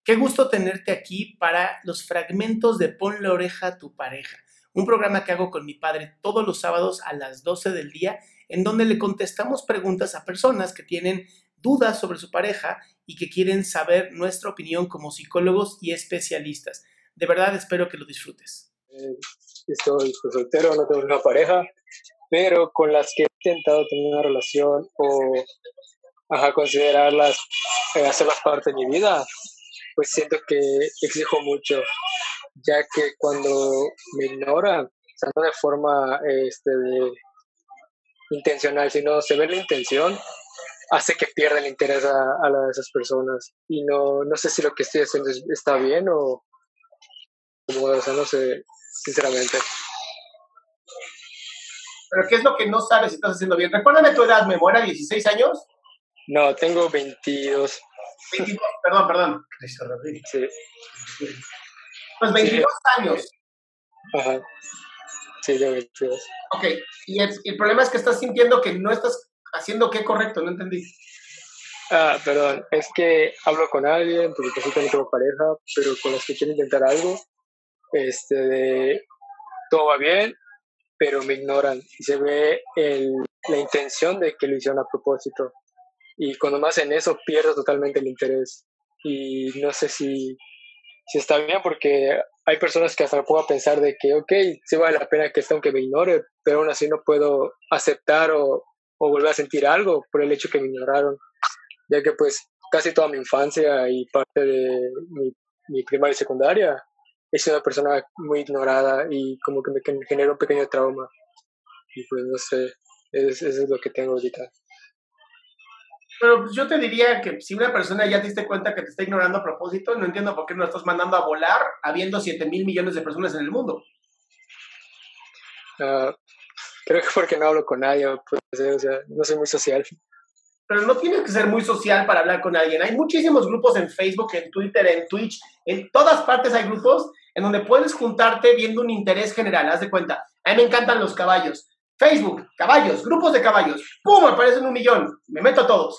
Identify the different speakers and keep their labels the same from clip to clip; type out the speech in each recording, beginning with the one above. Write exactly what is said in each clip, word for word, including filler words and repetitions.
Speaker 1: Qué gusto tenerte aquí para los fragmentos de Ponle Oreja a tu pareja, un programa que hago con mi padre todos los sábados a las doce del día, en donde le contestamos preguntas a personas que tienen dudas sobre su pareja y que quieren saber nuestra opinión como psicólogos y especialistas. De verdad espero que lo disfrutes.
Speaker 2: Eh, estoy pues, soltero, no tengo una pareja, pero con las que he intentado tener una relación o ajá, considerarlas, eh, hacerlas parte de mi vida, pues siento que exijo mucho, ya que cuando me ignoran, o sea, no de forma este, de, intencional, sino se ve la intención, hace que pierda el interés a, a la- a esas personas. Y no, no sé si lo que estoy haciendo es- está bien o, como, o sea, no sé, sinceramente.
Speaker 1: Pero ¿qué es lo que no sabes si estás haciendo bien? Recuérdame tu edad, Memo, ¿era dieciséis años?
Speaker 2: No, tengo veintidós.
Speaker 1: veintidós, perdón, perdón.
Speaker 2: Sí,
Speaker 1: Pues
Speaker 2: sí,
Speaker 1: veintidós años.
Speaker 2: ajá, sí, tengo veintidós.
Speaker 1: Ok, y el, el problema es que estás sintiendo que no estás haciendo qué correcto, no entendí.
Speaker 2: Ah, perdón, es que hablo con alguien, porque pues, yo no tengo pareja, pero con los que quiero intentar algo, este, de, todo va bien, pero me ignoran y se ve el, la intención de que lo hicieron a propósito. Y cuando me hacen eso, pierdo totalmente el interés. Y no sé si, si está bien, porque hay personas que hasta me puedo pensar de que, ok, sí vale la pena que esto aunque me ignore, pero aún así no puedo aceptar o, o volver a sentir algo por el hecho que me ignoraron, ya que pues casi toda mi infancia y parte de mi, mi primaria y secundaria he sido una persona muy ignorada y como que me, que me genera un pequeño trauma. Y pues no sé, es, eso es lo que tengo ahorita.
Speaker 1: Pero pues, yo te diría que si una persona ya te diste cuenta que te está ignorando a propósito, no entiendo por qué no lo estás mandando a volar habiendo siete mil millones de personas en el mundo.
Speaker 2: Uh, creo que porque no hablo con nadie, pues, o sea, no soy muy social.
Speaker 1: Pero no tienes que ser muy social para hablar con alguien. Hay muchísimos grupos en Facebook, en Twitter, en Twitch, en todas partes hay grupos en donde puedes juntarte viendo un interés general. Haz de cuenta, a mí me encantan los caballos. Facebook, caballos, grupos de caballos. ¡Pum! Me aparecen un millón. Me meto a todos.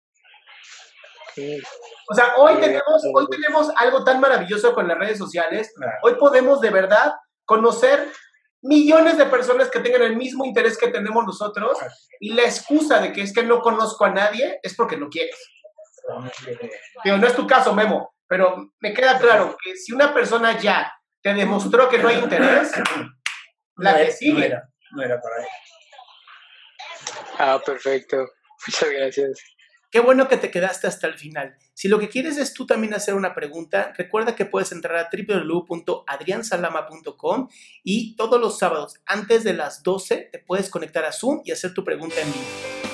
Speaker 2: Mm.
Speaker 1: O sea, hoy tenemos, hoy tenemos algo tan maravilloso con las redes sociales. Hoy podemos de verdad conocer millones de personas que tengan el mismo interés que tenemos nosotros, y la excusa de que es que no conozco a nadie es porque no quieres. Digo, no es tu caso, Memo, pero me queda claro que si una persona ya te demostró que no hay interés, la que sigue.
Speaker 3: No era, no era para él.
Speaker 2: Ah, perfecto. Muchas gracias.
Speaker 1: Qué bueno que te quedaste hasta el final. Si lo que quieres es tú también hacer una pregunta, recuerda que puedes entrar a w w w punto adrian salama punto com y todos los sábados antes de las doce te puedes conectar a Zoom y hacer tu pregunta en vivo.